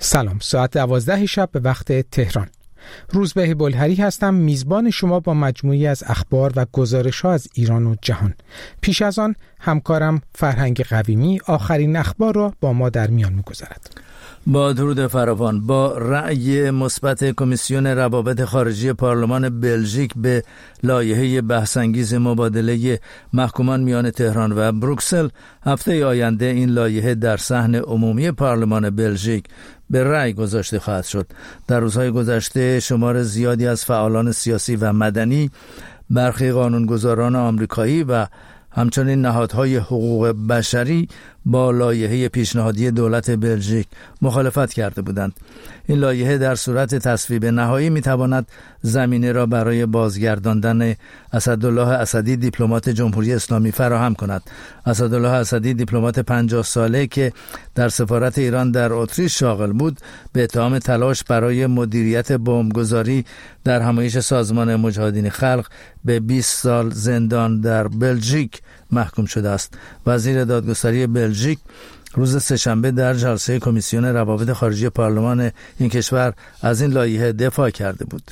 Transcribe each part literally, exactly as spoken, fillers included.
سلام، ساعت دوازده شب به وقت تهران. روزبه بلهری هستم، میزبان شما با مجموعی از اخبار و گزارش‌ها از ایران و جهان. پیش از آن همکارم فرهنگ قویمی آخرین اخبار را با ما در میان می‌گذارد. با درود فراوان، با رأی مثبت کمیسیون روابط خارجی پارلمان بلژیک به لایحه بحث‌انگیز مبادله محکومان میان تهران و بروکسل، هفته آینده این لایحه در صحن عمومی پارلمان بلژیک به رأی گذاشته خواهد شد. در روزهای گذشته شمار زیادی از فعالان سیاسی و مدنی، برخی قانونگذاران آمریکایی و همچنین نهادهای حقوق بشری با لایحه پیشنهادی دولت بلژیک مخالفت کرده بودند. این لایحه در صورت تصویب نهایی میتواند زمینه را برای بازگرداندن اسدالله اسدی دیپلمات جمهوری اسلامی فراهم کند. اسدالله اسدی دیپلمات پنجاه ساله که در سفارت ایران در اتریش شاغل بود، به اتهام تلاش برای مدیریت بمبگذاری در همایش سازمان مجاهدین خلق به بیست سال زندان در بلژیک محکوم شده است. وزیر دادگستری بلژیک روز سه‌شنبه در جلسه کمیسیون روابط خارجی پارلمان این کشور از این لایحه دفاع کرده بود.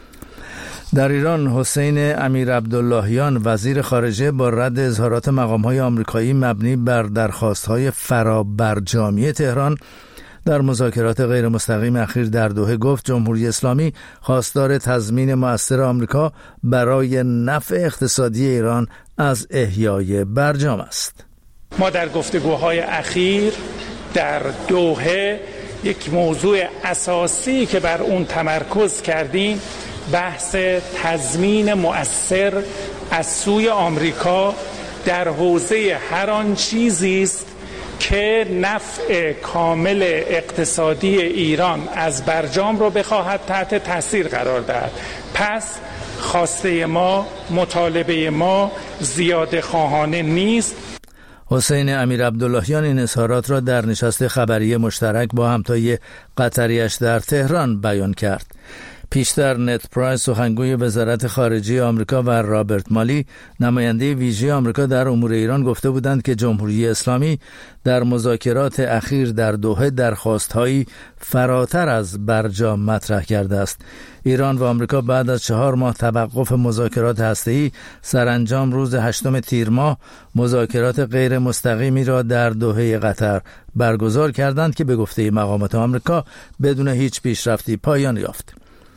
در ایران، حسین امیرعبداللهیان وزیر خارجه با رد اظهارات مقام‌های آمریکایی مبنی بر درخواست‌های فرابرجامی تهران در مذاکرات غیر مستقیم اخیر در دوحه گفت جمهوری اسلامی خواستار تضمین مؤثر آمریکا برای نفع اقتصادی ایران از احیای برجام است. ما در گفتگوهای اخیر در دوحه یک موضوع اساسی که بر اون تمرکز کردیم بحث تضمین مؤثر از سوی آمریکا در حوزه هر آن چیزی است که نفع کامل اقتصادی ایران از برجام رو بخواهد تحت تاثیر قرار دهد. پس خواسته ما، مطالبه ما زیاده خواهانه نیست. حسین امیرعبداللهیان این اظهارات را در نشست خبری مشترک با همتای قطریش در تهران بیان کرد. پیشتر نت پرایس سخنگوی وزارت خارجه آمریکا و رابرت مالی نماینده ویژه آمریکا در امور ایران گفته بودند که جمهوری اسلامی در مذاکرات اخیر در دوحه درخواست‌هایی فراتر از برجام مطرح کرده است. ایران و آمریکا بعد از چهار ماه توقف مذاکرات هسته‌ای سرانجام روز هشتم تیر ماه مذاکرات غیر مستقیمی را در دوحه قطر برگزار کردند که به گفته مقامات آمریکا بدون هیچ پیشرفتی پایان یافت.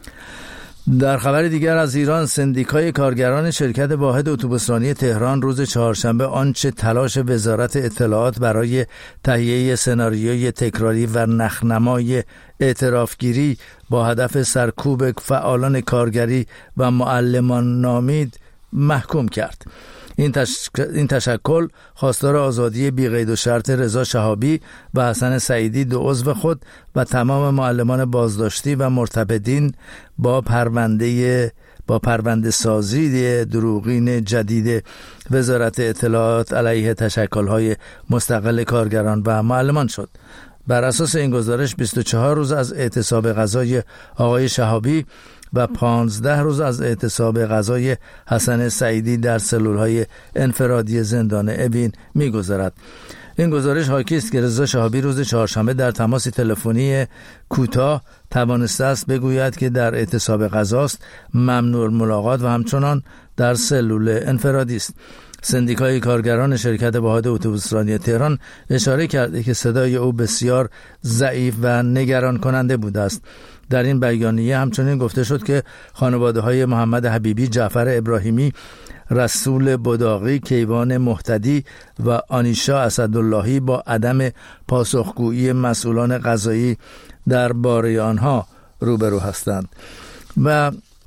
در خبر دیگر از ایران، سندیکای کارگران شرکت واحد اتوبوسرانی تهران روز چهارشنبه آنچه تلاش وزارت اطلاعات برای تهیه سناریوی تکراری و نخنمای اعترافگیری با هدف سرکوب فعالان کارگری و معلمان نامید محکوم کرد. این, تش... این تشکل خواستار آزادی بی قید و شرط رضا شهابی و حسن سعیدی، دو عضو خود و تمام معلمان بازداشتی و مرتبطین با پرونده با پرونده سازی دروغین جدید وزارت اطلاعات علیه تشکل‌های مستقل کارگران و معلمان شد. بر اساس این گزارش بیست و چهار روز از اعتصاب قضای آقای شهابی و پانزده روز از اعتصاب قضای حسن سعیدی در سلول‌های انفرادی زندان اوین می‌گذرد. این گزارش حاکی است که رضا شهابی روز چهارشنبه در تماس تلفنی کوتاه توانسته است بگوید که در اعتصاب قضاست، ممنوع ملاقات و همچنان در سلول انفرادی است. سندیکای کارگران شرکت واحد اتوبوسرانی تهران اشاره کرده که صدای او بسیار ضعیف و نگران کننده بوده است. در این بیانیه همچنین گفته شد که خانواده‌های محمد حبیبی، جعفر ابراهیمی، رسول بداقی، کیوان مهتدی و آنیشا اسداللهی با عدم پاسخگویی مسئولان قضایی درباره آنها روبرو هستند. و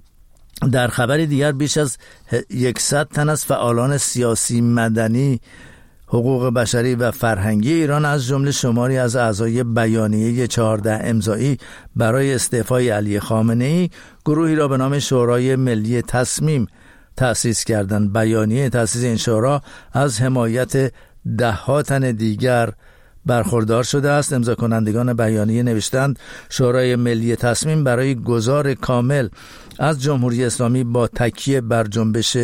در خبر دیگر بیش از صد تن از فعالان سیاسی، مدنی، حقوق بشری و فرهنگی ایران از جمله شماری از اعضای بیانیه چهارده امضایی برای استعفای علی خامنه‌ای گروهی را به نام شورای ملی تصمیم تأسیس کردند. بیانیه تأسیس این شورا از حمایت ده ها تن دیگر برخوردار شده است. امضا کنندگان بیانیه نوشتند شورای ملی تصمیم برای گذار کامل از جمهوری اسلامی با تکیه بر جنبش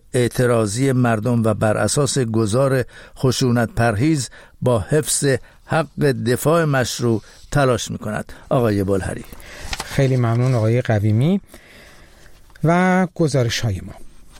اعتراضی مردم و بر اساس گذار خشونت پرهیز با حفظ حق دفاع مشروع تلاش می‌کند. آقای بلهری. خیلی ممنون آقای قویمی. و گزارش های ما.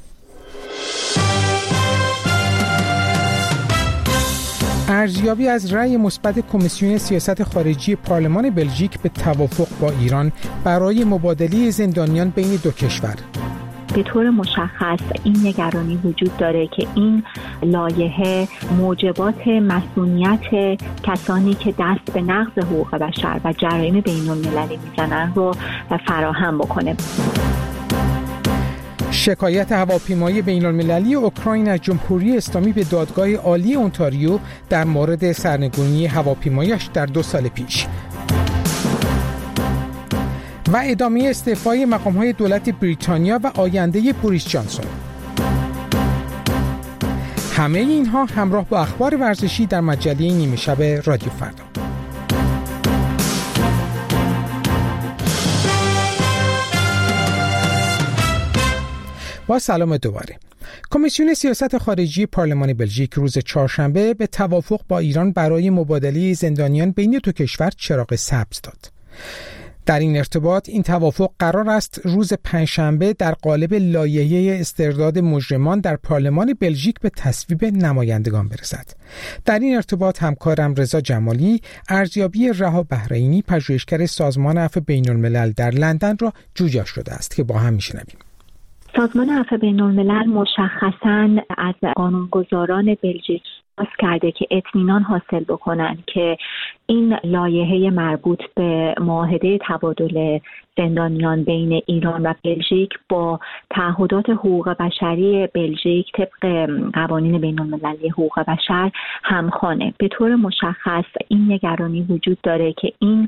ارزیابی از رأی مثبت کمیسیون سیاست خارجی پارلمان بلژیک به توافق با ایران برای مبادله زندانیان بین دو کشور. به طور مشخص این نگرانی وجود داره که این لایحه موجبات مسئولیت کسانی که دست به نقض حقوق بشر و جرایم بین‌المللی میزنن رو فراهم بکنه. شکایت هواپیمایی بین‌المللی اوکراین از جمهوری اسلامی به دادگاه عالی اونتاریو در مورد سرنگونی هواپیمایش در دو سال پیش. و ادامه استعفای مقام‌های دولت بریتانیا و آینده بوریس جانسون. همه اینها همراه با اخبار ورزشی در مجله نیمه شب رادیو فردا. با سلام دوباره. کمیسیون سیاست خارجی پارلمان بلژیک روز چهارشنبه به توافق با ایران برای مبادله زندانیان بین دو کشور چراغ سبز داد. در این ارتباط این توافق قرار است روز پنجشنبه در قالب لایحه استرداد مجرمان در پارلمان بلژیک به تصویب نمایندگان برسد. در این ارتباط همکارم رضا جمالی ارزیابی رها بحرینی پژوهشگر سازمان عفو بین‌الملل در لندن را جویا شده است که با هم میشنویم. سازمان عفو بین‌الملل مشخصاً از قانونگذاران بلژیک خواست کرده که اطمینان حاصل بکنن که این لایحه مربوط به معاهده تبادل زندانیان بین ایران و بلژیک با تعهدات حقوق بشری بلژیک طبق قوانین بین‌المللی حقوق بشر همخوانه. به طور مشخص این نگرانی وجود داره که این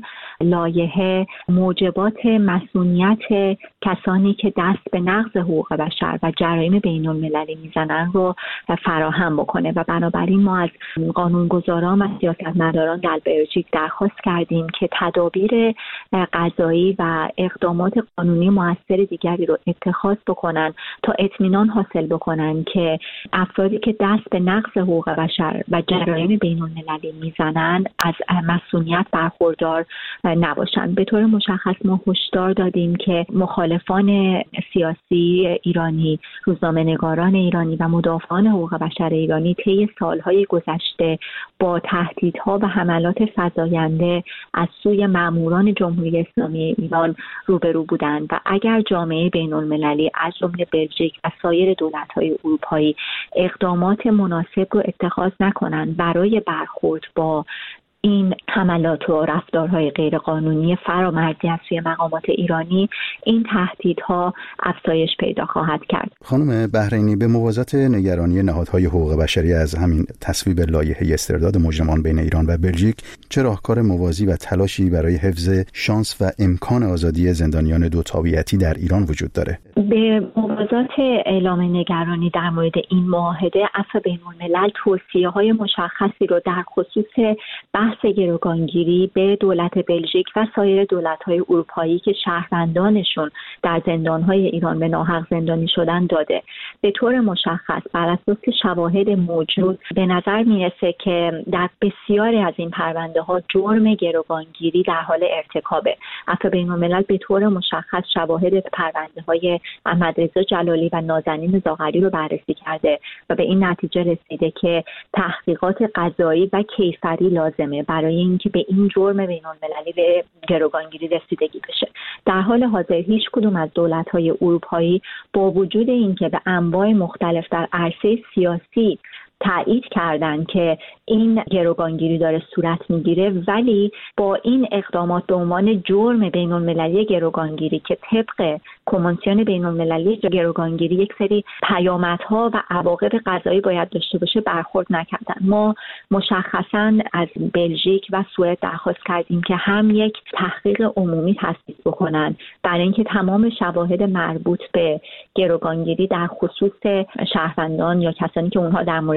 لایحه موجبات مسئولیت کسانی که دست به نقض حقوق بشر و جرایم بین‌المللی میزنن رو فراهم بکنه و بنابراین ما از قانونگذاران و سیاستمداران در بلژیک درخواست کردیم که تدابیر قضایی و اقدامات قانونی مؤثر دیگری رو اتخاذ بکنن تا اطمینان حاصل بکنن که افرادی که دست به نقض حقوق بشر و جرایم بین‌المللی میزنن از مسئولیت برخوردار نباشن. به طور مشخص ما هشدار دادیم که مخالفان سیاسی ایرانی، روزنامه‌نگاران ایرانی و مدافعان حقوق بشر ایرانی طی سالهای گذشته با تهدیدها و حملات فزاینده از سوی ماموران جمهوری اسلامی ایران روبرو بودند و اگر جامعه بین‌المللی از جمله بلژیک و سایر دولت‌های اروپایی اقدامات مناسب رو اتخاذ نکنند برای برخورد با این حملات و رفتارهای غیرقانونی فرامرزی از سوی مقامات ایرانی، این تهدیدها افزایش پیدا خواهد کرد. خانم بحرینی، به موازات نگرانی نهادهای حقوق بشری از همین تصویب لایحه استرداد مجرمان بین ایران و بلژیک، چه راهکار موازی و تلاشی برای حفظ شانس و امکان آزادی زندانیان دو تابعیتی در ایران وجود داره؟ به موازات اعلام نگرانی در مورد این معاهده، عفو بین‌الملل توصیه‌های مشخصی رو در خصوص بحث گروگانگیری به دولت بلژیک و سایر دولت‌های اروپایی که شهروندانشون در زندان‌های ایران به ناحق زندانی شدن داده. به طور مشخص بر اساس شواهد موجود به نظر میرسه که در بسیاری از این پرونده‌ها جرم گروگانگیری در حال ارتکابه. عفو بین‌الملل به طور مشخص شواهد پرونده‌های احمدرضا جلالی و نازنین زاغری رو بررسی کرده و به این نتیجه رسیده که تحقیقات قضایی و کیفری لازمه برای اینکه به این جرم بین‌المللی به گروگانگیری رسیدگی بشه. در حال حاضر هیچ کدوم از دولت‌های اروپایی با وجود اینکه به انواع مختلف در عرصه سیاسی تایید کردن که این گروگانگیری داره صورت میگیره، ولی با این اقدامات به عنوان جرم بین‌المللی گروگانگیری که طبق کنوانسیون بین‌المللی گروگانگیری یک سری پیامدها و عواقب قضایی باید داشته باشه برخورد نکردن. ما مشخصاً از بلژیک و سوئد درخواست کردیم که هم یک تحقیق عمومی تأسیس بکنن برای اینکه تمام شواهد مربوط به گروگانگیری در خصوص شهروندان یا کسانی که اونها در مورد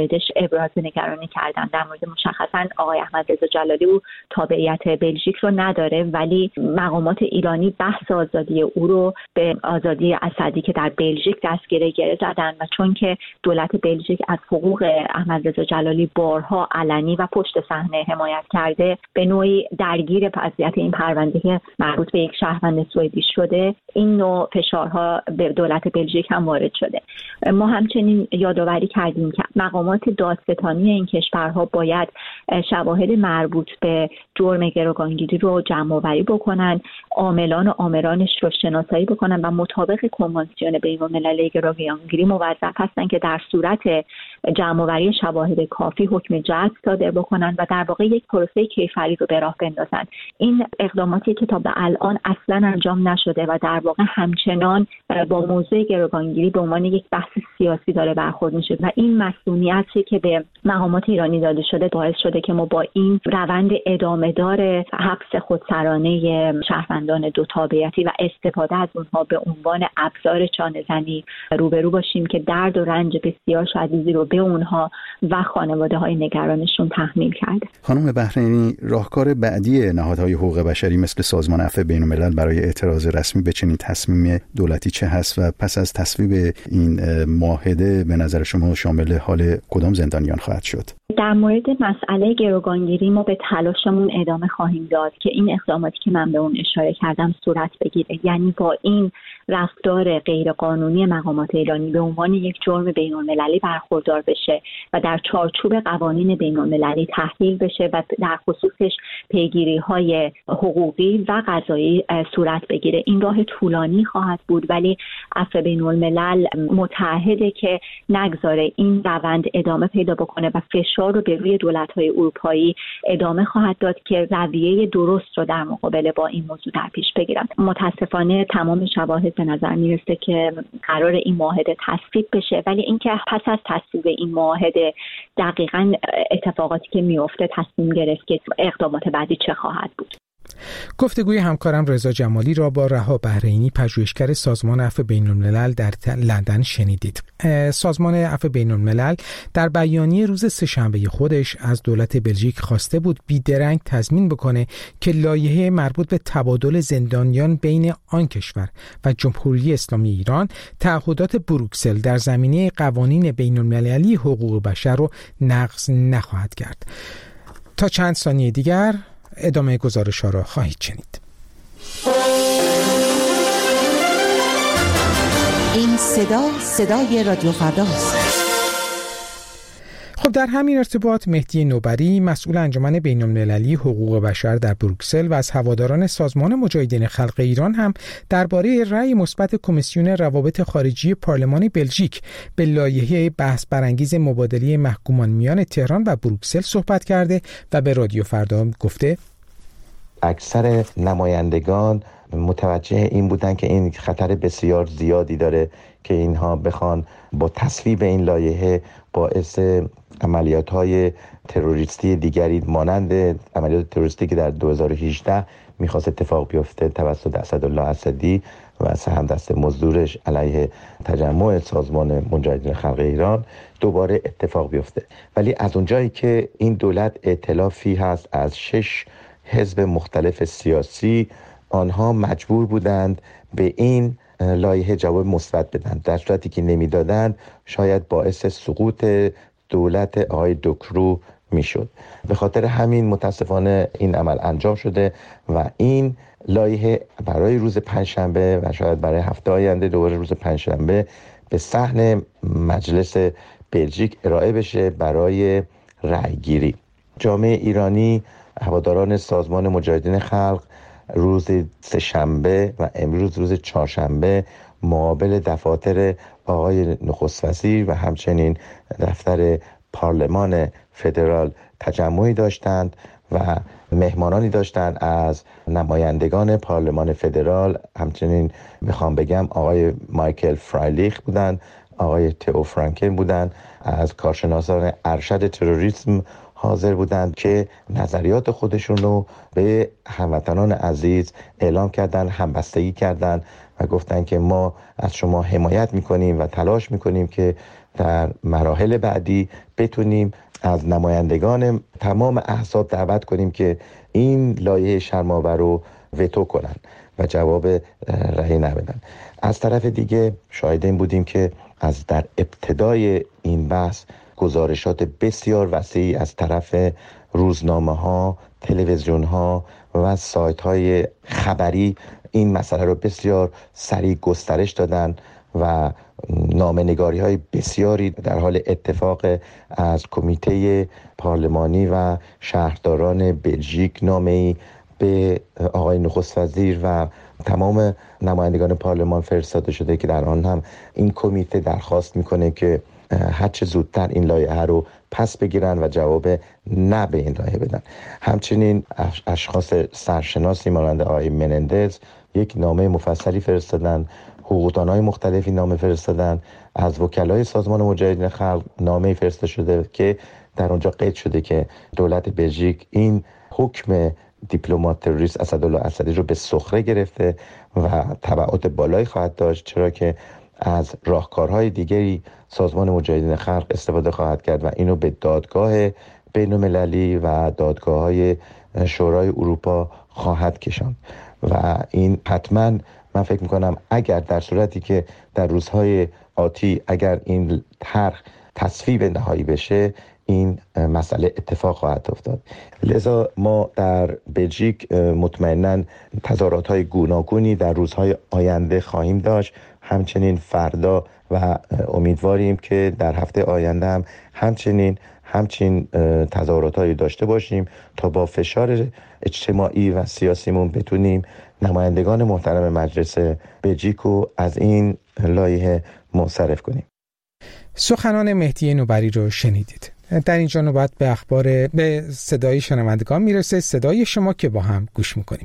موردش ابراز نگرانی کردن. در مورد مشخصا آقای احمد رضا جلالی او تابعیت بلژیک رو نداره، ولی مقامات ایرانی بحث آزادی او رو به آزادی اسدی که در بلژیک دستگیره گره زدن و چون که دولت بلژیک از حقوق احمد رضا جلالی بارها علنی و پشت صحنه حمایت کرده، به نوعی درگیر وضعیت این پرونده که مربوط به یک شهروند سوئدی شده، این نوع فشارها به دولت بلژیک هم وارد شده. ما همچنین یادآوری کردیم که مقامات دادستانی این کشورها باید شواهد مربوط به جرم گروگانگیری رو جمع آوری بکنن، عاملان و آمرانش رو شناسایی بکنن و مطابق کنوانسیون بین‌المللی گروگانگیری موظف هستن که در صورت جمع آوری شواهد کافی حکم جلب صادر بکنن و در واقع یک پروسه کیفری رو به راه بندازن. این اقداماتی که تا به الان اصلا انجام نشده و در واقع همچنان با موضوع گروگانگیری به عنوان یک بحث سیاسی داره برخورد میشه و این مسئولیتی که به مقامات ایرانی داده شده باعث شده که ما با این روند ادامه دار حبس خودسرانه شهروندان دو تابعیتی و استفاده از اونها به عنوان ابزار چانه‌زنی روبرو باشیم که درد و رنج بسیار شدیدی رو به اونها و خانواده‌های نگرانشون تحمیل کرده. خانم بحرینی، راهکار بعدی نهادهای حقوق بشری مثل سازمان عفو بین‌الملل برای اعتراض رسمی به چنین تصمیم دولتی چه هست و پس از تصویب این معاهده به نظر شما شامل حال کدام زندانیان خواهد شد؟ در مورد مسئله گروگانگیری ما به تلاشمون ادامه خواهیم داد که این اقداماتی که من به اون اشاره کردم صورت بگیره، یعنی با این رفتار غیرقانونی مقامات ایرانی به عنوان یک جرم بین‌المللی برخوردار بشه و در چارچوب قوانین بین‌المللی تحلیل بشه و در خصوصش پیگیری‌های حقوقی و قضایی صورت بگیره. این راه طولانی خواهد بود، ولی عفو بین‌الملل متعهده که نگذاره این روند ادامه پیدا بکنه و فشار رو به روی دولت‌های اروپایی ادامه خواهد داد که رویه درست رو در مقابله با این موضوع در پیش بگیرن. متاسفانه تمام شواهد به نظر میرسه که قرار این معاهده تصویب بشه، ولی اینکه پس از تصویب این معاهده دقیقاً اتفاقاتی که میفته تصمیم گرفت که اقدامات بعدی چه خواهد بود. گفتگوی همکارم رضا جمالی را با رها بحرینی، پژوهشگر سازمان عفو بین‌الملل در لندن شنیدید. سازمان عفو بین‌الملل در بیانیه روز سه‌شنبه خودش از دولت بلژیک خواسته بود بیدرنگ تضمین بکنه که لایحه مربوط به تبادل زندانیان بین آن کشور و جمهوری اسلامی ایران تعهدات بروکسل در زمینه قوانین بین‌المللی حقوق بشر رو نقض نخواهد کرد. تا چند ثانیه دیگر ادامه گزارش ها را خواهید شنید. این صدا صدای رادیو فرداست. خب در همین ارتباط مهدی نوبری، مسئول انجمن بین‌المللی حقوق بشر در بروکسل و از هواداران سازمان مجاهدین خلق ایران هم درباره رأی مثبت کمیسیون روابط خارجی پارلمان بلژیک به لایحه بحث برانگیز مبادله محکومان میان تهران و بروکسل صحبت کرده و به رادیو فردا گفته اکثر نمایندگان متوجه این بودن که این خطر بسیار زیادی داره که اینها بخوان با تصویب این لایحه باعث عملیات‌های تروریستی دیگری مانند عملیات تروریستی که در دو هزار و هجده میخواست اتفاق بیفته توسط اسدالله اسدی و سهم دست مزدورش علیه تجمع سازمان مجاهدین خلق ایران دوباره اتفاق بیفته. ولی از اونجایی که این دولت ائتلافی هست از شش حزب مختلف سیاسی، آنها مجبور بودند به این لایحه جواب مثبت بدن. در صورتی که نمیدادند شاید باعث سقوط دولت آقای دوکرو میشد. به خاطر همین متاسفانه این عمل انجام شده و این لایحه برای روز پنجشنبه و شاید برای هفته آینده دوباره روز پنجشنبه به صحن مجلس بلژیک ارائه بشه برای رأیگیری. جامعه ایرانی، هواداران سازمان مجاهدین خلق روز سه‌شنبه و امروز روز چهارشنبه مقابل دفاتر آقای نخست وزیر و همچنین دفتر پارلمان فدرال تجمعی داشتند و مهمانانی داشتند از نمایندگان پارلمان فدرال. همچنین میخوام بگم آقای مایکل فرایلیخ بودند، آقای تئو فرانکن بودند، از کارشناسان ارشد تروریسم حاضر بودند که نظریات خودشون رو به هموطنان عزیز اعلام کردن، همبستگی کردن و گفتن که ما از شما حمایت میکنیم و تلاش میکنیم که در مراحل بعدی بتونیم از نمایندگان تمام احزاب دعوت کنیم که این لایحه شرم‌آور رو وتو کنن و جواب رأی ندن. از طرف دیگه شاهد این بودیم که از در ابتدای این بحث گزارشات بسیار وسیعی از طرف روزنامه‌ها، تلویزیون‌ها و سایت‌های خبری این مسئله رو بسیار سریع گسترش دادن و نامه‌نگاری های بسیاری در حال اتفاق از کمیته پارلمانی و شهرداران بلژیک نامه‌ای به آقای نخست وزیر و تمام نمایندگان پارلمان فرستاده شده که در آن هم این کمیته درخواست میکنه که هرچه زودتر این لایحه رو پس بگیرن و جواب نه به این لایحه بدن. همچنین اشخاص سرشناسی مانند آقای منندز یک نامه مفصلی فرستادن، حقوقدان‌های مختلفی نامه فرستادن، از وکلای سازمان مجاهدین خلق نامه فرستاده شده که در اونجا قید شده که دولت بلژیک این حکم دیپلمات تروریست اسدالله اسدی رو به سخره گرفته و تبعات بالایی خواهد داشت، چرا که از راهکارهای دیگری سازمان مجاهدین خلق استفاده خواهد کرد و اینو به دادگاه بین‌المللی و دادگاه‌های شورای اروپا خواهد کشاند و این حتما من فکر میکنم اگر در صورتی که در روزهای آتی اگر این طرح تصویب نهایی بشه این مسئله اتفاق خواهد افتاد. لذا ما در بلژیک مطمئناً تظاهرات‌های گوناگونی در روزهای آینده خواهیم داشت، همچنین فردا و امیدواریم که در هفته آینده هم همچنین همچین تظاهرات‌هایی داشته باشیم تا با فشار اجتماعی و سیاسیمون بتونیم نمایندگان محترم مجلس بلژیک رو از این لایحه منصرف کنیم. سخنان مهدی نوبری رو شنیدید. در اینجا نوبت به اخبار به صدای شنوندگان میرسه، صدای شما که با هم گوش میکنیم.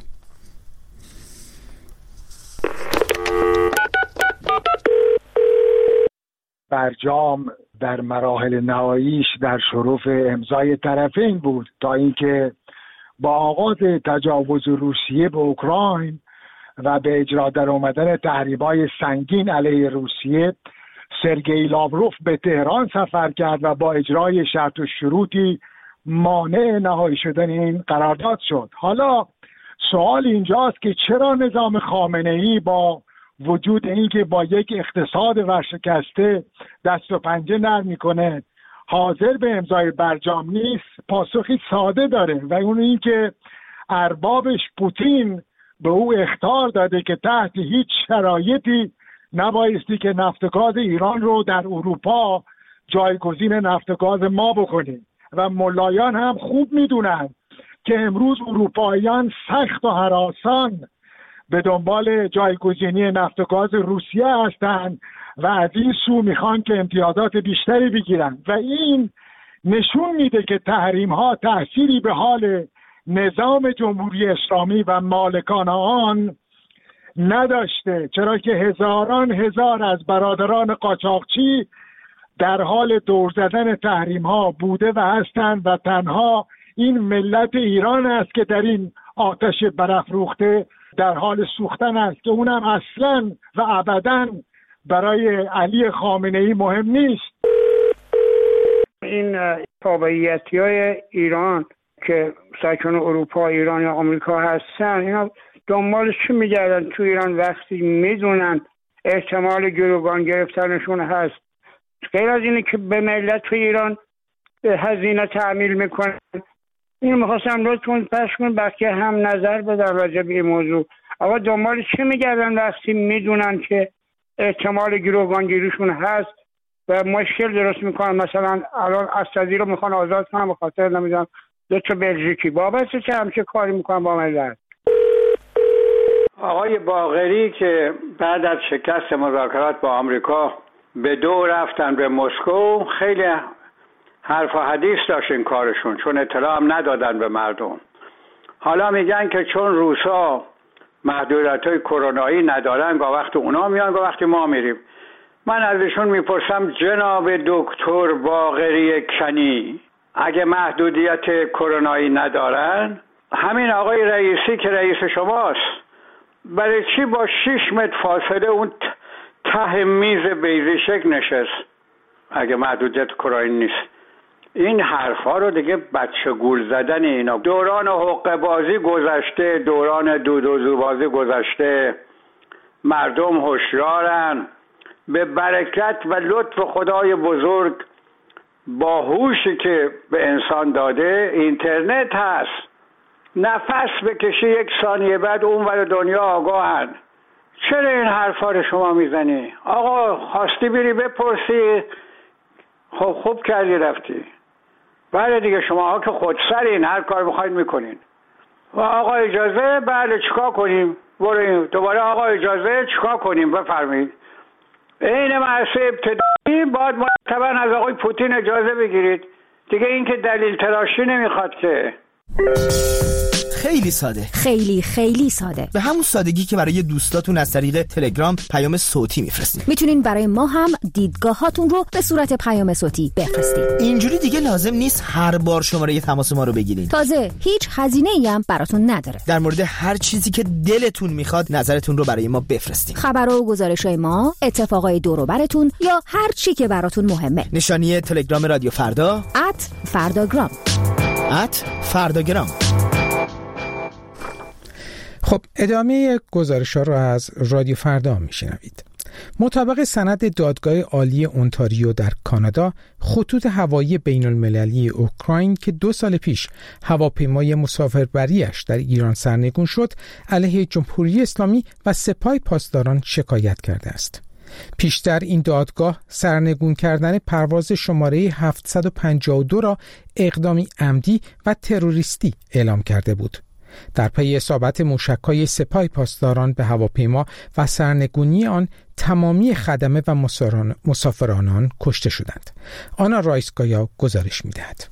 برجام در مراحل نهاییش در شرف امضای طرفین بود تا اینکه با آغاز تجاوز روسیه به اوکراین و به اجرا در آمدن تحریم‌های سنگین علیه روسیه، سرگئی لاوروف به تهران سفر کرد و با اجرای شرط و شروطی مانع نهایی شدن این قرارداد شد. حالا سوال اینجاست که چرا نظام خامنه‌ای با وجود اینکه با یک اقتصاد ورشکسته دست و پنجه نرم میکنه حاضر به امضای برجام نیست؟ پاسخی ساده داره و اون این که اربابش پوتین به او اخطار داده که تحت هیچ شرایطی نبایستی که نفت و گاز ایران رو در اروپا جایگزین نفت و گاز ما بکنیم و ملایان هم خوب میدونن که امروز اروپاییان سخت و هراسان به دنبال جایگزینی نفت و گاز روسیه هستند و از این سو میخوان که امتیازات بیشتری بگیرن و این نشون میده که تحریم ها تأثیری به حال نظام جمهوری اسلامی و مالکان آن نداشته، چرا که هزاران هزار از برادران قاچاقچی در حال دور زدن تحریم ها بوده و هستند و تنها این ملت ایران است که در این آتش برافروخته در حال سوختن است که اونم اصلا و ابداً برای علی خامنه‌ای مهم نیست. این تابعیتی‌های ایران که ساکن اروپا، ایران یا آمریکا هستن، اینا دنبال چی میگردن تو ایران وقتی میدونن احتمال گروگان گرفتنشون هست؟ غیر از اینه که به ملت تو ایران هزینه تعمیل میکنن. این میخواستم لطفاً پخش کن بقیه هم نظر بدن راجع به این موضوع. آقا دنبال چی میگردن وقتی میدونن که احتمال گروگانگیریشون هست و مشکل درست میکنن؟ مثلا الان اسدی رو میخوان آزاد کنن به خاطر نمیدونم دو تا بلژیکی، بابت چه همچه کاری میکنن با ملت؟ آقای باقری که بعد از شکست مذاکرات با آمریکا به دو رفتن به مسکو، خیلی حرف و حدیث داشت این کارشون، چون اطلاع هم ندادن به مردم. حالا میگن که چون روسا محدودیت‌های کرونایی ندارن گاه وقت اونا میان گاه وقت ما میریم. من ازشون میپرسم جناب دکتر باقری کنی، اگه محدودیت کرونایی ندارن، همین آقای رئیسی که رئیس شماست برای چی با شش متر فاصله اون ته میز بیضه شکل نشست؟ اگه محدودیت کرونا نیست. این حرفا رو دیگه بچه گول زدن اینا. دوران حقه بازی گذشته، دوران دودوزو بازی گذشته. مردم هوشیارن، به برکت و لطف خدای بزرگ با هوشی که به انسان داده اینترنت هست. نفس بکشی یک ثانیه بعد اون ور دنیا آگاهن. چرا این حرفا رو شما میزنی؟ آقا خواستی بری بپرسی، خب خوب کردی رفتی. بله دیگه شما ها که خودسرین، هر کار بخواید میکنین. و آقا اجازه، بله چیکار کنیم؟ بریم دوباره آقا اجازه چیکار کنیم؟ بفرمایید. این مرحله ابتدایی باید مرتبا از آقای پوتین اجازه بگیرید. دیگه این که دلیل تراشی نمیخواد که. خیلی ساده، خیلی خیلی ساده، به همون سادگی که برای دوستاتون از طریق تلگرام پیام صوتی میفرستید. میتونین برای ما هم دیدگاهاتون رو به صورت پیام صوتی بفرستید. اینجوری دیگه لازم نیست هر بار شماره تماس ما رو بگیرین. تازه هیچ هزینه‌ای هم براتون نداره. در مورد هر چیزی که دلتون میخواد نظرتون رو برای ما بفرستید. خبر و گزارش‌های ما، اتفاقای دور و براتون یا هر چی که براتون مهمه. نشانی تلگرام رادیو فردا ات فرداگرام ات فرداگرام. خب ادامه گزارش ها رو از رادیو فردا میشنوید. مطابق سند دادگاه عالی اونتاریو در کانادا، خطوط هوایی بین المللی اوکراین که دو سال پیش هواپیمای مسافربریش در ایران سرنگون شد، علیه جمهوری اسلامی و سپاه پاسداران شکایت کرده است. پیشتر این دادگاه سرنگون کردن پرواز شماره هفتصد و پنجاه و دو را اقدامی عمدی و تروریستی اعلام کرده بود. در پی اصابت موشک‌های سپاه پاسداران به هواپیما و سرنگونی آن، تمامی خدمه و مسافران آن کشته شدند. آنا رایسکایا گزارش می‌دهد.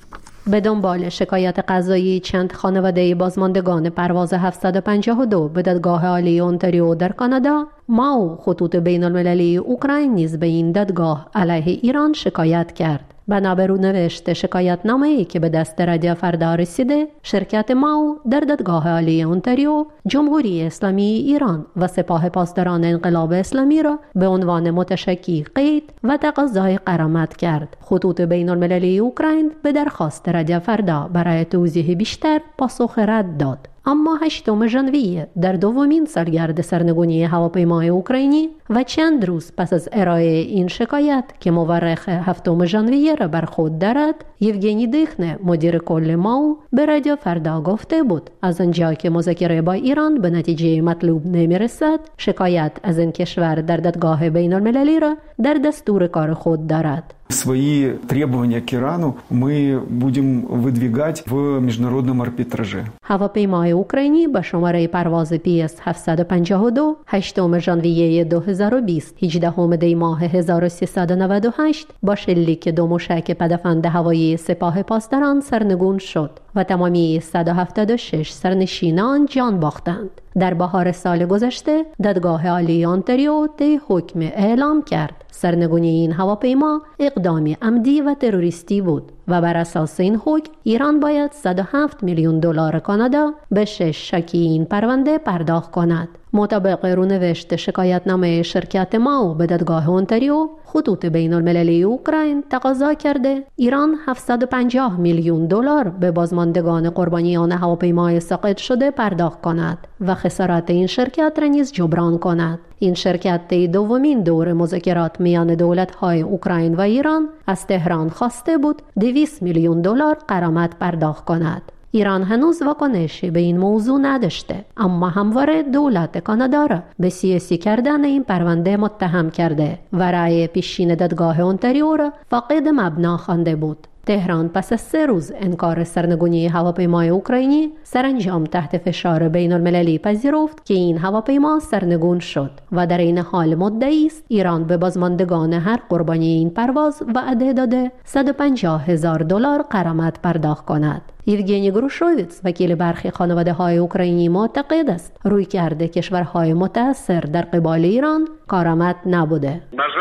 به دنبال شکایت قضایی چند خانواده بازماندگان پرواز هفتصد و پنجاه و دو به دادگاه عالی اونتاریو در کانادا، ماو خطوط بین المللی اوکراین نیز به این دادگاه علیه ایران شکایت کرد. بنا به رونوشت شکایتنامه‌ای که به دست رادیو فردا رسیده، شرکت ماو در دادگاه عالی اونتاریو جمهوری اسلامی ایران و سپاه پاسداران انقلاب اسلامی را به عنوان متشکی قید و تقاضای غرامت کرد. خطوط بین المللی اوکراین به درخواست رادیو فردا برای توضیح بیشتر پاسخ رد داد. اما هشتم ژانویه، در دومین سالگرد سرنگونی هواپیمای اوکراینی و چند روز پس از ارائه این شکایت که مورخ هفتم ژانویه را بر خود دارد، یوگنی دیخنه مدیر کل ماو به رادیو فردا گفته بود از آنجا که مذاکره با ایران به نتیجه مطلوب نمیرسد، شکایت از این کشور در دادگاه بین المللی را در دستور کار خود دارد. Свои требования к Ирану мы будем выдвигать в международном арбитраже. هواپیمای اوکراینی با شماره پرواز پی اس هفتصد و پنجاه و دو هشتم ژانویه دو هزار و بیست هجدهم دی ماه هزار و سیصد و نود و هشت با شلیک دو موشک پدافند هوایی سپاه پاسداران سرنگون شد و تمامی صد و هفتاد و شش سرنشینان جان باختند. در بهار سال گذشته دادگاه عالی اونتاریو طی حکم اعلام کرد سرنگونی این هواپیما اقدامی عمدی و تروریستی بود و بر اساس این حکم ایران باید صد و هفت میلیون دلار کانادا به شش شاکی این پرونده پرداخت کند. مطابق رونوشت شکایتنامه شرکت ماو به دادگاه اونتاریو، خطوط بین المللی اوکراین تقاضا کرده ایران هفتصد و پنجاه میلیون دلار به بازماندگان قربانیان هواپیمای ساقط شده پرداخت کند و خسارات این شرکت را نیز جبران کند. این شرکت طی دومین دور مذاکرات میان دولت‌های اوکراین و ایران از تهران خواسته بود دویست میلیون دلار غرامت پرداخت کند. ایران هنوز واکنشی به این موضوع نداشته، اما همواره دولت کانادا را به سیاسی کردن این پرونده متهم کرده و رأی پیشین دادگاه اونتاریو را فاقد مبنا خوانده بود. تهران پس از سه روز انکار سرنگونی هواپیمای اوکراینی سرانجام تحت فشار بین المللی پذیرفت که این هواپیما سرنگون شد و در این حال مدعی است ایران به بازماندگان هر قربانی این پرواز وعده داده صد و پنجاه هزار دلار غرامت پرداخت کند. یوگنی گروشوویتس وکیل برخی خانواده‌های اوکراینی معتقد است روی کرده کشورهای متأثر در قبال ایران کارآمد نبوده.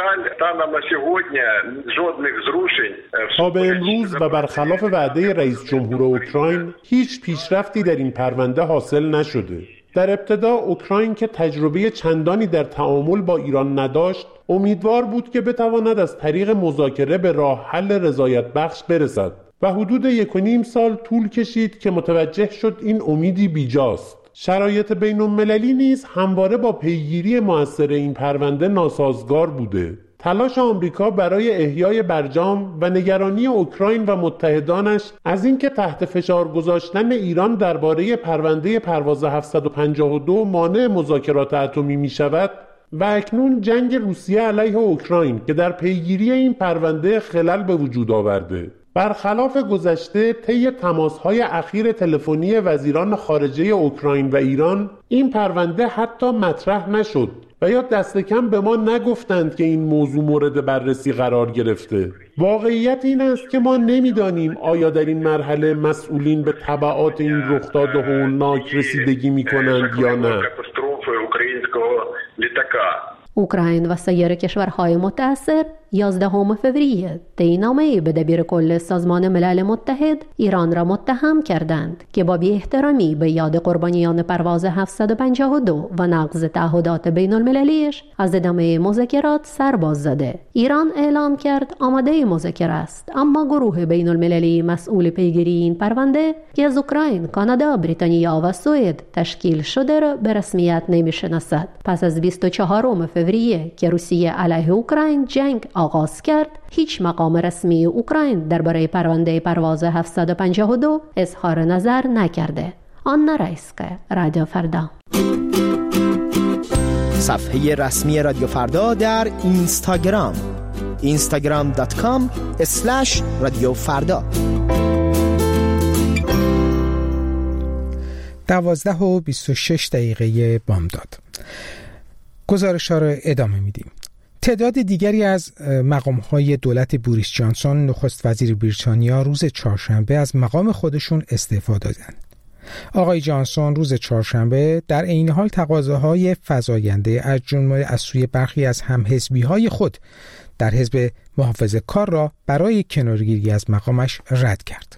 تا به امروز و برخلاف وعده رئیس جمهور اوکراین هیچ پیشرفتی در این پرونده حاصل نشده. در ابتدا اوکراین که تجربه چندانی در تعامل با ایران نداشت، امیدوار بود که بتواند از طریق مذاکره به راه حل رضایت بخش برسد و حدود یک و نیم سال طول کشید که متوجه شد این امیدی بیجاست. شرایط بین المللی نیز همواره با پیگیری مؤثر این پرونده ناسازگار بوده. تلاش آمریکا برای احیای برجام و نگرانی اوکراین و متحدانش از اینکه تحت فشار گذاشتن ایران درباره پرونده پرواز هفتصد و پنجاه و دو مانع مذاکرات اتمی می شود و اکنون جنگ روسیه علیه اوکراین که در پیگیری این پرونده خلل به وجود آورده. برخلاف گذشته، طی تماس‌های اخیر تلفنی وزیران خارجه اوکراین و ایران این پرونده حتی مطرح نشد و یا دست کم به ما نگفتند که این موضوع مورد بررسی قرار گرفته. واقعیت این است که ما نمی‌دانیم آیا در این مرحله مسئولین به تبعات این رخداد هولناک رسیدگی می‌کنند یا نه. اوکراین و سایر کشورهای متأثر یازدهم فوریه طی به دبیرکل سازمان ملل متحد ایران را متهم کردند که با بی‌احترامی به یاد قربانیان پرواز هفتصد و پنجاه و دو و نقض تعهدات بین المللیش از ادامه مذاکرات سرباز زده. ایران اعلام کرد آماده مذاکره است، اما گروه بین المللی مسئول پیگیری این پرونده که از اوکراین، کانادا، بریتانیا و سوئد تشکیل شده را به رسمیت نمی‌شناسد. پس از بیست و چهارم فوریه که روسیه علیه اوکراین جنگ آغاز کرد، هیچ مقام رسمی اوکراین درباره پرونده پرواز هفتصد و پنجاه و دو اظهار نظر نکرده. آنا رایسکه، رادیو فردا. صفحه رسمی رادیو فردا در اینستاگرام اینستاگرام دات کام اسلش رادیو فردا. دوازده و بیست و شش دقیقه بامداد. گزارش ها را ادامه میدیم. تعداد دیگری از مقام‌های دولت بوریس جانسون نخست وزیر بریتانیا روز چهارشنبه از مقام خودشون استعفا دادند. آقای جانسون روز چهارشنبه در عین حال تقاضاهای فزاینده از جمله از سوی برخی از همحزبی‌های خود در حزب محافظه‌کار را برای کنارگیری از مقامش رد کرد.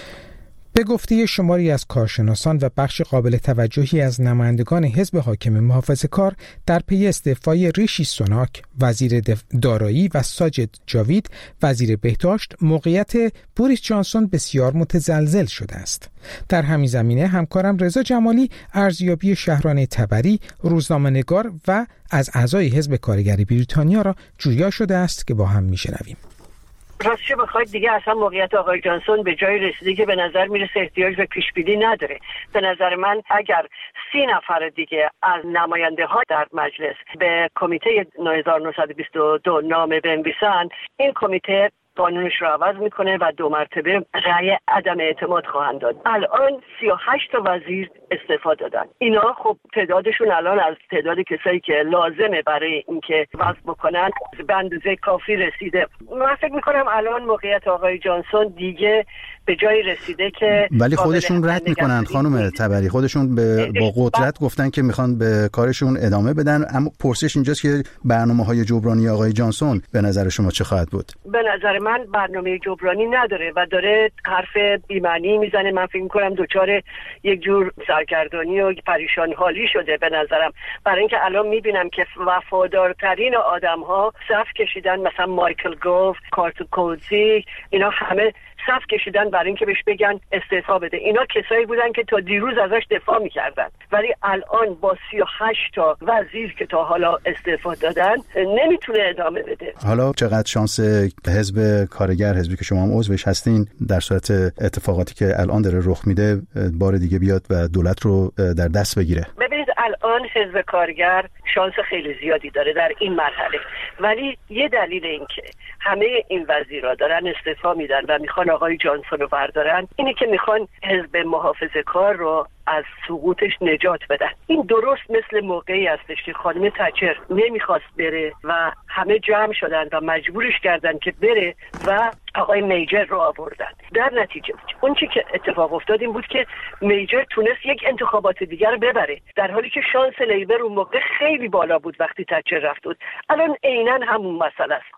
به گفته شماری از کارشناسان و بخش قابل توجهی از نمایندگان حزب حاکم محافظه‌کار در پی استعفای ریشی سوناک وزیر دارایی و ساجد جاوید وزیر بهداشت، موقعیت بوریس جانسون بسیار متزلزل شده است. در همین زمینه همکارم رضا جمالی ارزیابی شهرانه تبری، روزنامه‌نگار و از اعضای حزب کارگر بریتانیا را جویا شده است که با هم میشنویم. راستش بخواید دیگه اصلا موقعیت آقای جانسون به جای رسیده که به نظر میرسه احتیاج به پیشبینی نداره. به نظر من اگر سی نفر دیگه از نماینده ها در مجلس به کمیته نه هزار و نهصد و بیست و دو نامه بنویسن، این کمیته قانونش رو عوض میکنه و دو مرتبه رأی عدم اعتماد خواهند داد. الان سی و هشت تا وزیر استعفا دادن. اینا خب تعدادشون الان از تعداد کسایی که لازمه برای اینکه وضع بکنن به اندازه کافی رسیده. من فکر میکنم الان موقعیت آقای جانسون دیگه به جایی رسیده که ولی خودشون رد میکنن خانم تبری، خودشون به با قدرت گفتن که میخوان به کارشون ادامه بدن. اما پرسش اینجاست که برنامه‌های جبرانی آقای جانسون به نظر شما چه خواهد بود؟ به نظر من برنامه جبرانی نداره و داره حرف بی‌معنی میزنه. من فکر میکنم دوچار یک جور سرگردانی و پریشان حالی شده به نظرم، برای اینکه الان میبینم که وفادارترین آدم‌ها صف کشیدن، مثلا مایکل گوف، کارتو کوزی، اینا همه صف کشیدن برای اینکه بهش بگن استعفا بده. اینا کسایی بودن که تا دیروز ازش دفاع میکردن، ولی الان با سی و هشت تا وزیر که تا حالا استعفا دادن نمیتونه ادامه بده. حالا چقدر شانس حزب کارگر، حزبی که شما هم عضوش هستین، در صورت اتفاقاتی که الان داره رخ میده بار دیگه بیاد و دولت رو در دست بگیره؟ ببینید الان حزب کارگر شانس خیلی زیادی داره در این مرحله، ولی یه دلیل این که همه این وزیرا دارن استعفا میدن و میخوان آقای جانسون رو بردارن اینه که میخوان حزب محافظه‌کار رو از سقوطش نجات بدن. این درست مثل موقعی هستش که خانم تچر نمیخواست بره و همه جمع شدن و مجبورش کردن که بره و آقای میجر رو آوردن. در نتیجه اون چی که اتفاق افتاد این بود که میجر تونست یک انتخابات دیگر رو ببره، در حالی که شانس لیبر اون موقع خیلی بالا بود وقتی تچر رفت بود. الان عیناً همون مسئله است.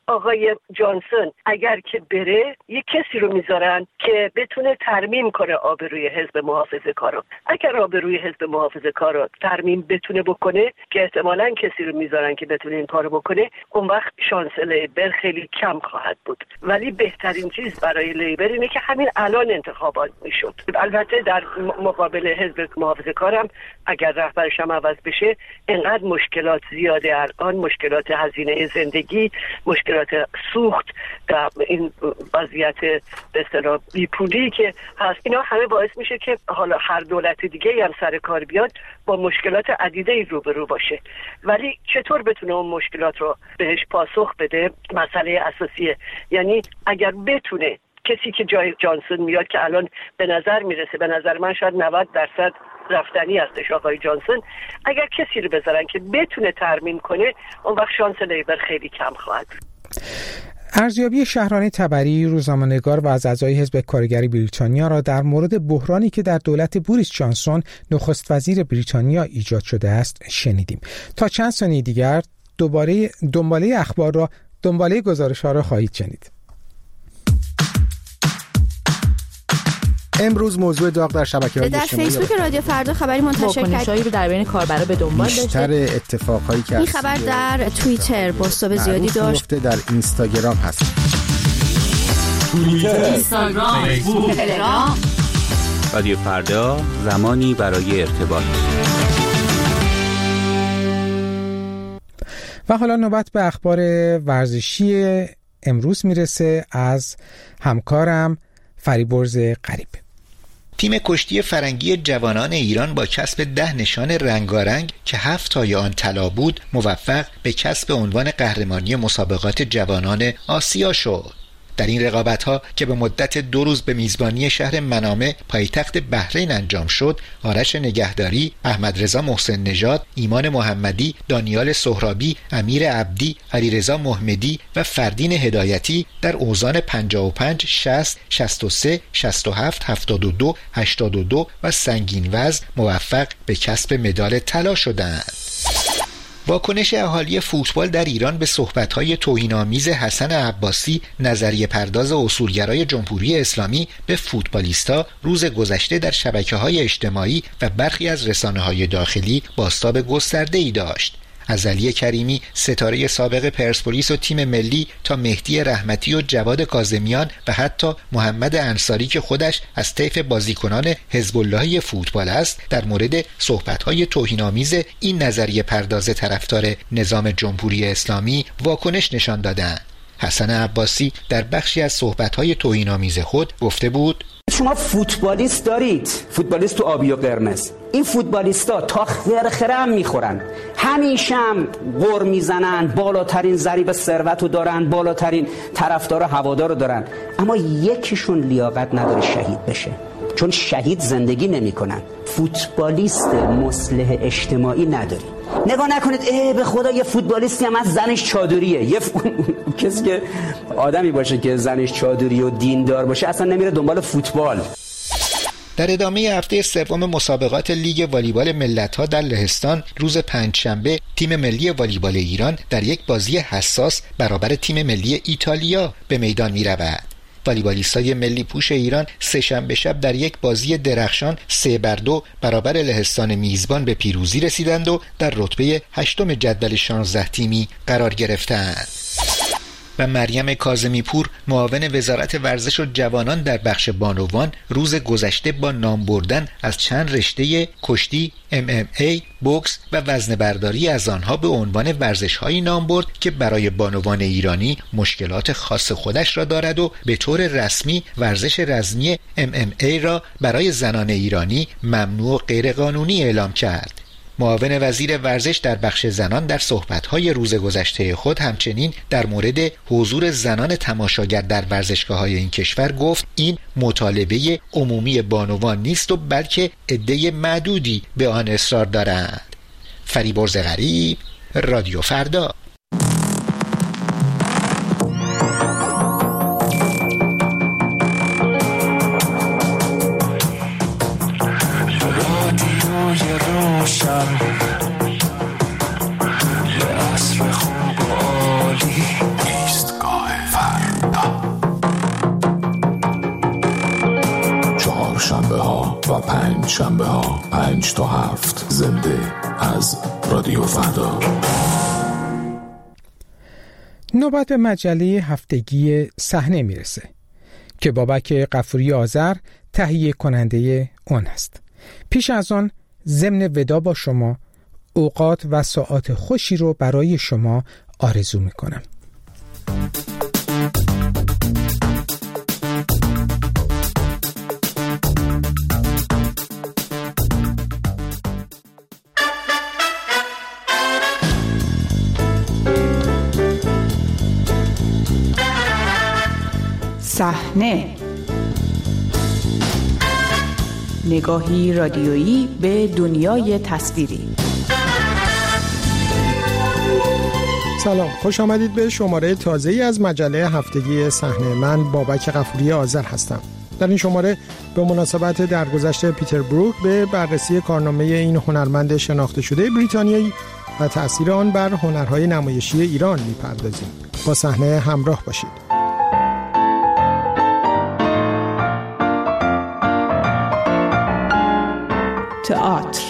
آقای جانسون اگر که بره یک کسی رو میذارن که بتونه ترمیم کنه آبروی حزب محافظه‌کار رو. اگر آبروی حزب محافظه‌کار رو ترمیم بتونه بکنه که احتمالاً کسی رو میذارن که بتونه این کارو بکنه، اون وقت شانس لیبر خیلی کم خواهد بود. ولی بهترین چیز برای لیبر اینه که همین الان انتخابات میشد. البته در مقابل حزب محافظه‌کار هم اگر رهبرش هم عوض بشه اینقدر مشکلات زیاده، الان مشکلات هزینه زندگی، مشکلات سوخت و این وضعیت به اصطلاح بیپولی که هست، اینا همه باعث میشه که حالا هر دولت دیگه هم سر کار بیاد با مشکلات عدیده روبرو باشه. ولی چطور بتونه اون مشکلات رو بهش پاسخ بده مسئله اساسیه. یعنی اگر بتونه کسی که جای جانسون میاد که الان به نظر میرسه، به نظر من شاید نود درصد رفتنی هستش آقای جانسون، اگر کسی رو بذارن که بتونه ترمیم کنه، اون وقت شانس لیبر خیلی کم خواهد. ارزیابی شهرانی تبری، روزنامه‌نگار و از اعضای حزب کارگری بریتانیا را در مورد بحرانی که در دولت بوریس جانسون نخست وزیر بریتانیا ایجاد شده است شنیدیم. تا چند ثانیه دیگر دوباره دنباله اخبار را دنباله گزارش‌ها را خواهید شنید. امروز موضوع داغ در شبکه‌های اجتماعی در فیسبوک رادیو فردا خبری منتشر کرد واکنش‌هایی رو در بین کاربرا به دنبال داشته. بیشتر اتفاقایی که این خبر در توییتر بازتاب زیادی داشت. در اینستاگرام هست. توییتر، اینستاگرام، فیسبوک، تلگرام. رادیو فردا، زمانی برای ارتباط. و حالا نوبت به اخبار ورزشی امروز میرسه از همکارم فریبرز غریب. تیم کشتی فرنگی جوانان ایران با کسب ده نشان رنگارنگ که هفت تای آن طلا بود موفق به کسب عنوان قهرمانی مسابقات جوانان آسیا شد. در این رقابت‌ها که به مدت دو روز به میزبانی شهر منامه پایتخت بحرین انجام شد، آرش نگهداری، احمد رضا محسن نژاد، ایمان محمدی، دانیال سهرابی، امیر عبدی، علیرضا محمدی و فردین هدایتی در اوزان پنجاه و پنج، شصت، شصت و سه، شصت و هفت، هفتاد و دو، هشتاد و دو و سنگین وزن موفق به کسب مدال طلا شدند. واکنش اهالی فوتبال در ایران به صحبت‌های توهین‌آمیز حسن عباسی، نظریه پرداز اصولگرای جمهوری اسلامی، به فوتبالیستا روز گذشته در شبکه‌های اجتماعی و برخی از رسانه‌های داخلی بازتاب گسترده‌ای داشت. از علی کریمی ستاره سابق پرسپولیس و تیم ملی تا مهدی رحمتی و جواد کاظمیان و حتی محمد انصاری که خودش از طیف بازیکنان حزب اللهی فوتبال است، در مورد صحبت‌های توهین‌آمیز این نظریه پرداز طرفدار نظام جمهوری اسلامی واکنش نشان دادند. حسن عباسی در بخشی از صحبت‌های توهین‌آمیز خود گفته بود: شما فوتبالیست دارید، فوتبالیست تو آبی و قرمز. این فوتبالیستا تا خرخره هم میخورن، همیشه هم غر میزنن، بالاترین ضریب ثروت رو دارن، بالاترین طرفدار و هوادار رو دارن، اما یکیشون لیاقت نداره شهید بشه، چون شهید زندگی نمیکنن. فوتبالیست مصلح اجتماعی نداری. نگاه نکنید ای به خدا یه فوتبالیستی هم از زنش چادریه. یه ف... کسی که آدمی باشه که زنش چادری و دیندار باشه اصلا نمیره دنبال فوتبال. در ادامه هفته سوم مسابقات لیگ والیبال ملت‌ها در لهستان روز پنجشنبه تیم ملی والیبال ایران در یک بازی حساس برابر تیم ملی ایتالیا به میدان می‌رود. والیبالیستای ملی پوش ایران سه شنبه شب در یک بازی درخشان سه بر دو برابر لهستان میزبان به پیروزی رسیدند و در رتبه هشتم جدول شانزده تیمی قرار گرفتند. و مریم کاظمی پور معاون وزارت ورزش و جوانان در بخش بانوان روز گذشته با نام بردن از چند رشته کشتی، ام ام ای، بوکس و وزنه برداری از آنها به عنوان ورزش‌هایی نام برد که برای بانوان ایرانی مشکلات خاص خودش را دارد و به طور رسمی ورزش رزمی ام ام ای را برای زنان ایرانی ممنوع و غیرقانونی اعلام کرد. معاون وزیر ورزش در بخش زنان در صحبت‌های روز گذشته خود همچنین در مورد حضور زنان تماشاگر در ورزشگاه‌های این کشور گفت این مطالبه عمومی بانوان نیست و بلکه عده معدودی به آن اصرار دارند. فریبرز غریب، رادیو فردا. یه عصر خوب و عالی نیست و پنج شنبه ها پنج تا هفت زنده از رادیو فردا. نوبت مجله هفتگی صحنه میرسه که بابک غفوری آذر تهیه کننده آن است. پیش از آن ضمن ودا با شما اوقات و ساعات خوشی رو برای شما آرزو میکنم. صحنه، نگاهی رادیویی به دنیای تصویری. سلام، خوش آمدید به شماره تازه‌ای از مجله هفتگی صحنه. من بابک غفوری آذر هستم. در این شماره به مناسبت درگذشت پیتر بروک به بررسی کارنامه این هنرمند شناخته شده بریتانیایی و تأثیر آن بر هنرهای نمایشی ایران می‌پردازیم. با صحنه همراه باشید. تئاتر.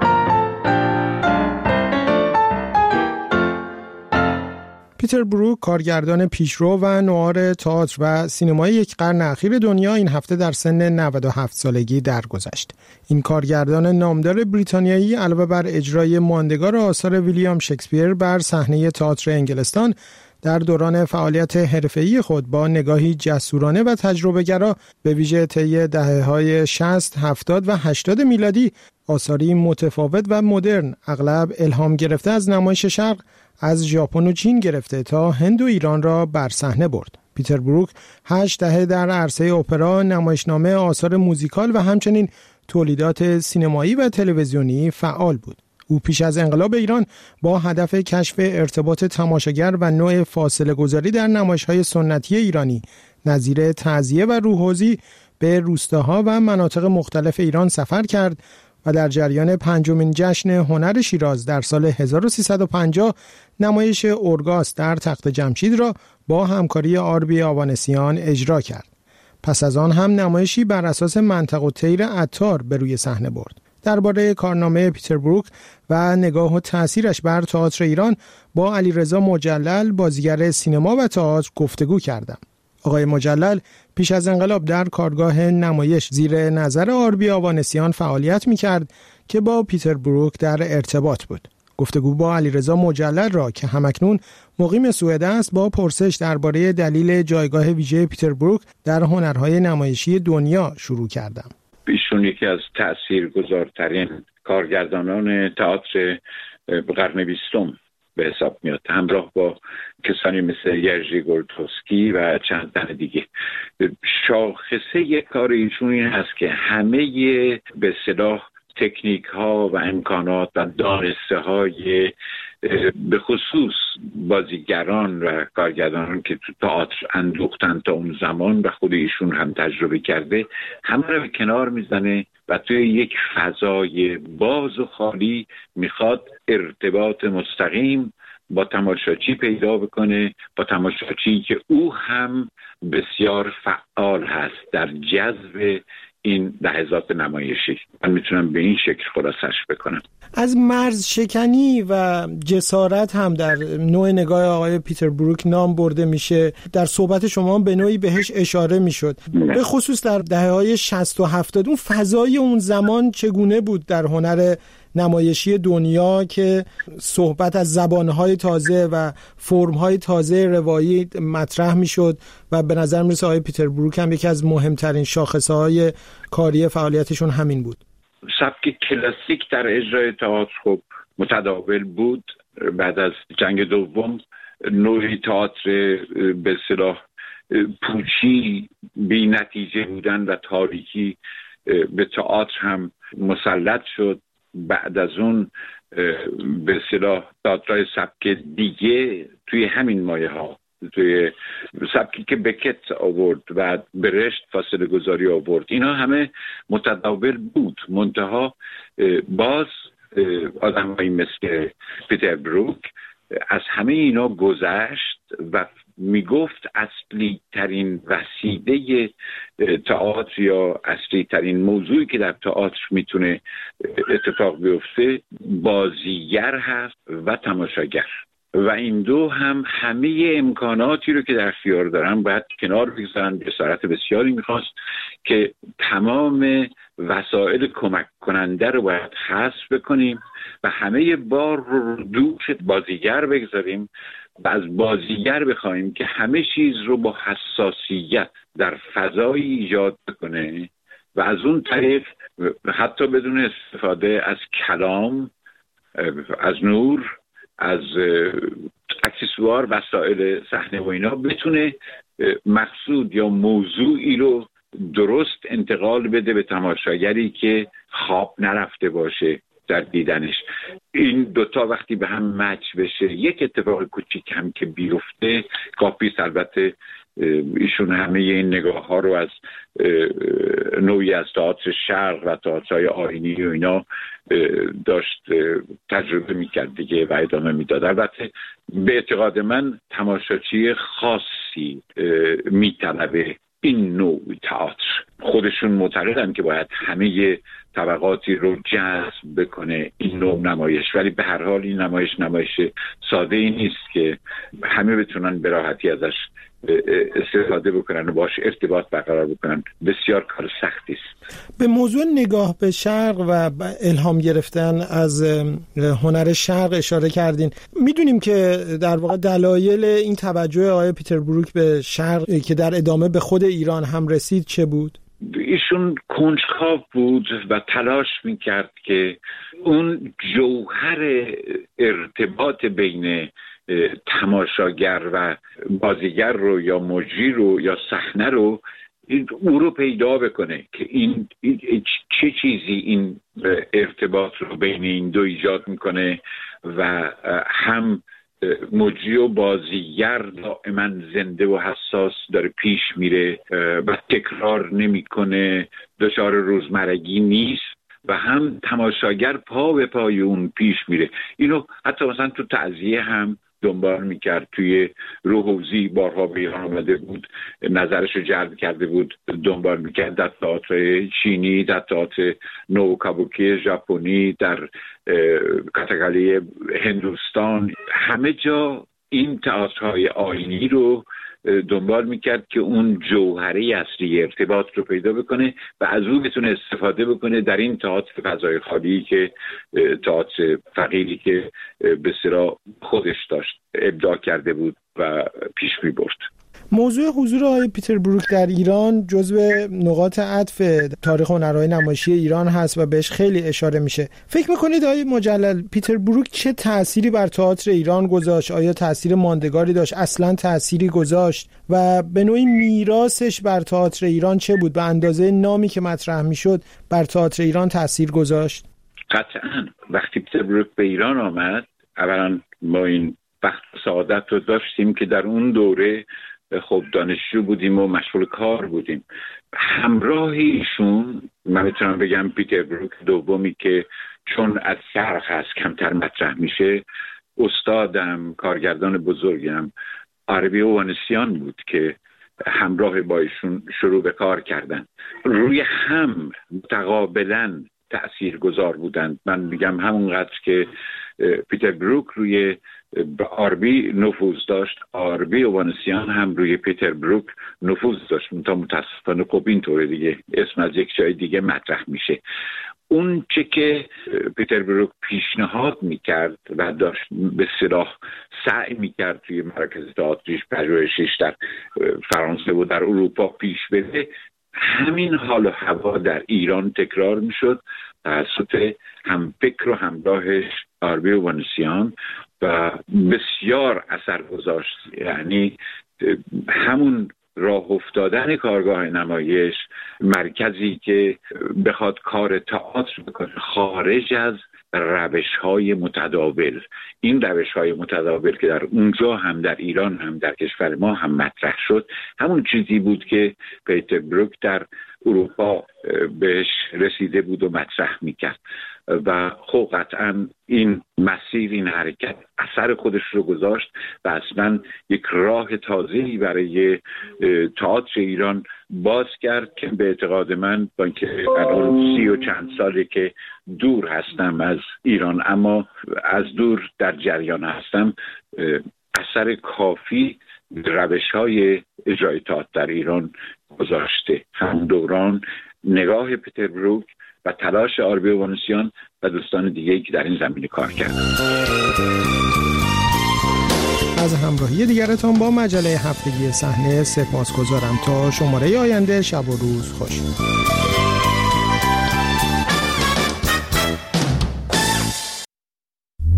پیتر بروک، کارگردان پیشرو و نوار تئاتر و سینمای یک قرن اخیر دنیا، این هفته در سن نود و هفت سالگی درگذشت. این کارگردان نامدار بریتانیایی علاوه بر اجرای ماندگار آثار ویلیام شکسپیر بر صحنه تئاتر انگلستان، در دوران فعالیت حرفه‌ای خود با نگاهی جسورانه و تجربه‌گرا به ویژه طی دهه‌های شصت، هفتاد و هشتاد میلادی آثاری متفاوت و مدرن، اغلب الهام گرفته از نمایش شرق، از ژاپن و چین گرفته تا هند و ایران را بر صحنه برد. پیتر بروک هشت دهه در عرصه اپرا، نمایشنامه، آثار موزیکال و همچنین تولیدات سینمایی و تلویزیونی فعال بود. او پیش از انقلاب ایران با هدف کشف ارتباط تماشاگر و نوع فاصله گذاری در نمایش‌های سنتی ایرانی نظیر تعزیه و روح‌حوزی به روستاها و مناطق مختلف ایران سفر کرد و در جریان پنجمین جشن هنر شیراز در سال هزار و سیصد و پنجاه نمایش اورگاس در تخت جمشید را با همکاری آربی آوانسیان اجرا کرد. پس از آن هم نمایشی بر اساس منطق و طیر عطار به روی صحنه برد. درباره کارنامه پیتر بروک و نگاه و تأثیرش بر تئاتر ایران با علیرضا مجلل، بازیگر سینما و تئاتر، گفتگو کردم. آقای مجلل پیش از انقلاب در کارگاه نمایش زیر نظر آربی آوانسیان فعالیت می‌کرد که با پیتر بروک در ارتباط بود. گفتگو با علیرضا مجلل را که همکنون مقیم سوئد است با پرسش درباره دلیل جایگاه ویژه پیتر بروک در هنرهای نمایشی دنیا شروع کردم. ایشون یکی از تأثیرگذارترین کارگردانان تئاتر قرن بیستم به حساب میاد، همراه با کسانی مثل یرژی گورتوسکی و چند تن دیگه. شاخصه یک کار ایشون این هست که همه به اصطلاح تکنیک ها و امکانات و دانسته های به خصوص بازیگران و کارگردانان که تو تئاتر اندوختن تا اون زمان و خود ایشون هم تجربه کرده، همه رو به کنار میزنه و توی یک فضای باز و خالی میخواد ارتباط مستقیم با تماشاچی پیدا بکنه، با تماشاچی که او هم بسیار فعال هست در جذب این لحظات نمایشی. من میتونم به این شکل خلاصش بکنم. از مرز شکنی و جسارت هم در نوع نگاه آقای پیتر بروک نام برده میشه. در صحبت شما به نوعی بهش اشاره میشد، به خصوص در دهه‌های شصت و هفتاد. اون فضای اون زمان چگونه بود در هنر نمایشی دنیا که صحبت از زبانهای تازه و فرمهای تازه روایی مطرح میشد و به نظر میرسه آقای پیتر بروک هم یکی از مهمترین شاخصهای کاری فعالیتشون همین بود. سبک کلاسیک در اجرای تئاتر خب متداول بود. بعد از جنگ دوم نوعی تئاتر به اصطلاح پوچی، بی نتیجه بودن و تاریکی به تئاتر هم مسلط شد. بعد از اون به اصطلاح تئاترهای سبک دیگه توی همین مایه ها، توی سبکی که بکت آورد و برشت فاصله گذاری آورد، اینا همه متداول بود. منتها باز آدمایی مثل پیتر بروک از همه اینا گذشت و میگفت اصلی ترین وسیله تئاتر یا اصلی ترین موضوعی که در تئاتر میتونه اتفاق بیفته بازیگر هست و تماشاگر و این دو هم همه امکاناتی رو که در اختیار دارن باید کنار بگذارن. جسارت بسیاری میخواست که تمام وسایل کمک کننده رو باید حذف بکنیم و همه بار رو دوش بازیگر بگذاریم و از بازیگر بخوایم که همه چیز رو با حساسیت در فضایی ایجاد بکنه و از اون طریق حتی بدون استفاده از کلام، از نور، از اکسسوار وسایل صحنه و اینا بتونه مقصود یا موضوعی رو درست انتقال بده به تماشاگری که خواب نرفته باشه در دیدنش. این دوتا وقتی به هم مچ بشه یک اتفاق کوچیک هم که بیفته کافی، البته ایشون همه این نگاه ها رو از نوعی از تئاتر شرق و تئاترهای آیینی و اینا داشت تجربه میکرد دیگه و ادامه میداد. البته به اعتقاد من تماشاچی خاصی میطلبه این نوع تئاتر. خودشون معتقدن که باید همه طبقاتی رو جذب بکنه این نوع نمایش، ولی به هر حال این نمایش نمایش ساده ای نیست که همه بتونن به راحتی ازش استفاده بکنن و باش ارتباط برقرار بکنن. بسیار کار سختی است. به موضوع نگاه به شرق و الهام گرفتن از هنر شرق اشاره کردین. میدونیم که در واقع دلایل این توجه آقای پیتر بروک به شرق که در ادامه به خود ایران هم رسید چه بود؟ ایشون کنجکاو بود و تلاش میکرد که اون جوهر ارتباط بین تماشاگر و بازیگر رو یا مجری رو یا صحنه رو او رو پیدا بکنه که این, این چه چیزی این ارتباط رو بین این دو ایجاد میکنه و هم مجری و بازیگر دائما زنده و حساس داره پیش میره و تکرار نمیکنه، دچار روزمرگی نیست و هم تماشاگر پا به پای اون پیش میره. اینو حتی مثلا تو تعزیه هم دنبال میکرد. توی روحوزی بارها به ایران آمده بود، نظرش رو جلب کرده بود، دنبال میکرد در تئاتر چینی، در تئاتر نوکابوکی ژاپنی، در کاتاکالی هندوستان، همه جا این تئاترهای آیینی رو دنبال میکرد که اون جوهره اصلی ارتباط رو پیدا بکنه و از اون بتونه استفاده بکنه در این تئاتر فضای خالی که تئاتر فقیری که به اصطلاح خودش داشت ابداع کرده بود و پیش می برد. موضوع حضور آقای پیتر بروک در ایران جزو نقاط عطف تاریخ هنرهای نمایشی ایران هست و بهش خیلی اشاره میشه. فکر میکنید آقای مجلل پیتر بروک چه تأثیری بر تئاتر ایران گذاشت؟ آیا تأثیر ماندگاری داشت؟ اصلا تأثیری گذاشت؟ و به نوعی میراثش بر تئاتر ایران چه بود؟ به اندازه نامی که مطرح میشد بر تئاتر ایران تأثیر گذاشت؟ قطعاً. وقتی پیتر بروک به ایران آمد، اولا ما این بخت سعادت رو داشتیم که در اون دوره خب دانشجو بودیم و مشغول کار بودیم. همراه ایشون من میتونم بگم پیتر بروک دومی که چون از شرق هست کمتر مطرح میشه، استادم، کارگردان بزرگم آربی اوانسیان بود که همراه با ایشون شروع به کار کردن. روی هم متقابلا تأثیر گذار بودند. من میگم همونقدر که پیتر بروک روی آربی نفوذ داشت، آربی اوانسیان هم روی پیتر بروک نفوذ داشت. تا متاسفانه خب اینطوره دیگه، اسم از یک جای دیگه مطرح میشه. اون چه که پیتر بروک پیشنهاد میکرد و داشت به اصطلاح سعی میکرد توی مراکز تئاتریش پژوهشیش در فرانسه و در اروپا پیش بده، همین حال و هوا در ایران تکرار میشد توسط هم فکر و همراهش آربی اوانسیان و بسیار اثر گذاشت. یعنی همون راه افتادن کارگاه نمایش، مرکزی که بخواد کار تئاتر بکنه خارج از روش‌های متداول. این روش‌های متداول که در اونجا هم در ایران هم در کشور ما هم مطرح شد، همون چیزی بود که پیتر بروک در اروپا بهش رسیده بود و مطرح میکرد و خب قطعا این مسیر، این حرکت اثر خودش رو گذاشت و اصلا یک راه تازه‌ای برای تئاتر ایران باز کرد که به اعتقاد من با اینکه الان سی و چند ساله که دور هستم از ایران اما از دور در جریان هستم، اثر کافی روش‌های اجرای تئاتر در ایران گذاشته. همون دوران نگاه پیتر بروک و تلاش آربی اوانوسیان و دوستان دیگه‌ای که در این زمینه کار کردند. از همراهی دیگرتان با مجله هفتگی صحنه سپاسگزارم. تا شماره آینده، شب و روز خوش.